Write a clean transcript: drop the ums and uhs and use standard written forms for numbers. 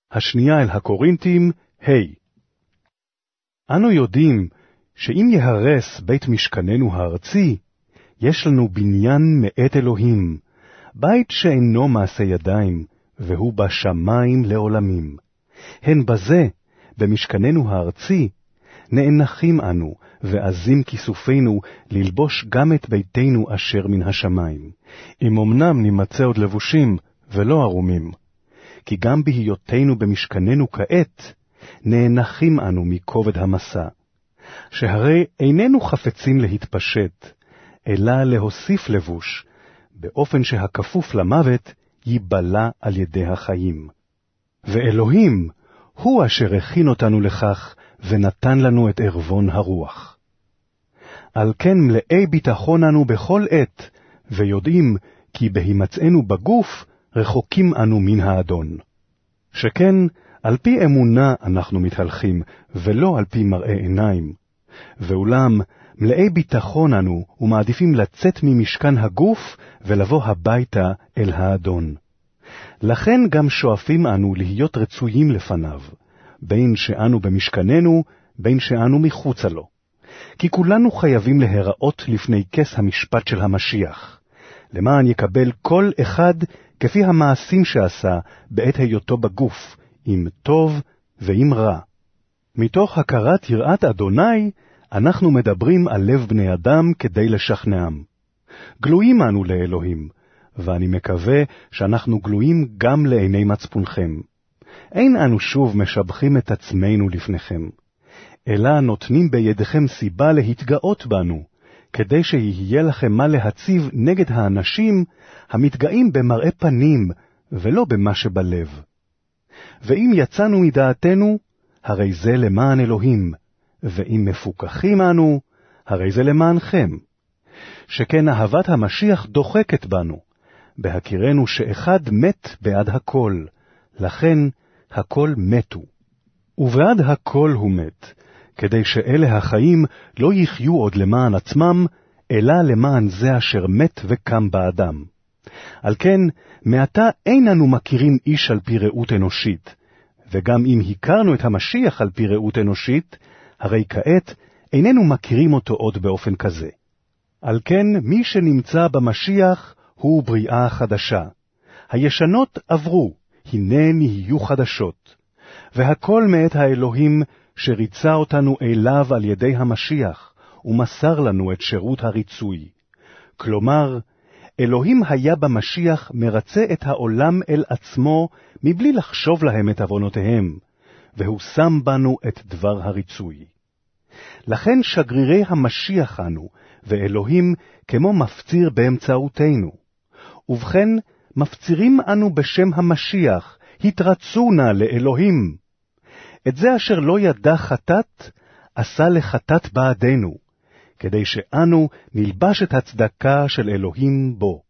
השנייה אל הקורינתים, אנו יודעים שאם יהרס בית משכננו הארצי, יש לנו בניין מאת אלוהים, בית שאינו מעשה ידיים, והוא בשמיים לעולמים. הן בזה, במשכננו הארצי, נאנחים אנו, ועזים כיסופינו ללבוש גם את ביתנו אשר מן השמיים. אם אמנם נמצא עוד לבושים, ולא ערומים. כי גם בהיותנו במשכננו כעת, נאנחים אנו מכובד המסע. שהרי איננו חפצים להתפשט, אלא להוסיף לבוש, באופן שהכפוף למוות ייבלע על ידי החיים. ואלוהים הוא אשר הכין אותנו לכך, ונתן לנו את ערבון הרוח. על כן מלאי ביטחון אנו בכל עת, ויודעים כי בהימצאנו בגוף, רחוקים אנו מן האדון. שכן, על פי אמונה אנחנו מתהלכים, ולא על פי מראה עיניים. ואולם, מלאי ביטחון אנו, ומעדיפים לצאת ממשכן הגוף, ולבוא הביתה אל האדון. לכן גם שואפים אנו להיות רצויים לפניו, בין שאנו במשכננו, בין שאנו מחוצה לו. כי כולנו חייבים להיראות לפני כס המשפט של המשיח, למען יקבל כל אחד כפי המעשים שעשה בעת היותו בגוף, אם טוב ואם רע. מתוך הכרת יראת אדוני, אנחנו מדברים על לב בני אדם כדי לשכנעם. גלויים אנו לאלוהים, ואני מקווה שאנחנו גלויים גם לעיני מצפונכם. אין אנו שוב משבחים את עצמנו לפניכם, אלא נותנים בידכם סיבה להתגאות בנו, כדי שיהיה לכם מה להציב נגד האנשים המתגאים במראה פנים, ולא במה שבלב. ואם יצאנו מדעתנו, הרי זה למען אלוהים, ואם מפוקחים אנו, הרי זה למענכם. שכן אהבת המשיח דוחקת בנו, בהכירנו שאחד מת בעד הכל, לכן הכל מתו. ובעד הכל הוא מת, כדי שאלה החיים לא יחיו עוד למען עצמם, אלא למען זה אשר מת וקם באדם. על כן, מעתה אין אנו מכירים איש על פי ראות אנושית, וגם אם הכרנו את המשיח על פי ראות אנושית, הרי כעת איננו מכירים אותו עוד באופן כזה. על כן, מי שנמצא במשיח הוא בריאה חדשה. הישנות עברו, הנה נהיו חדשות. והכל מאת האלוהים שריצה אותנו אליו על ידי המשיח, ומסר לנו את שירות הריצוי. כלומר, אלוהים היה במשיח מרצה את העולם אל עצמו, מבלי לחשוב להם את עוונותיהם, והוא שם בנו את דבר הריצוי. לכן שגרירי המשיח אנו, ואלוהים כמו מפציר באמצעותנו. ובכן, מפצירים אנו בשם המשיח, התרצו נא לאלוהים. את זה אשר לא ידע חטאת, עשה לחטאת בעדנו, כדי שאנו נלבש את הצדקה של אלוהים בו.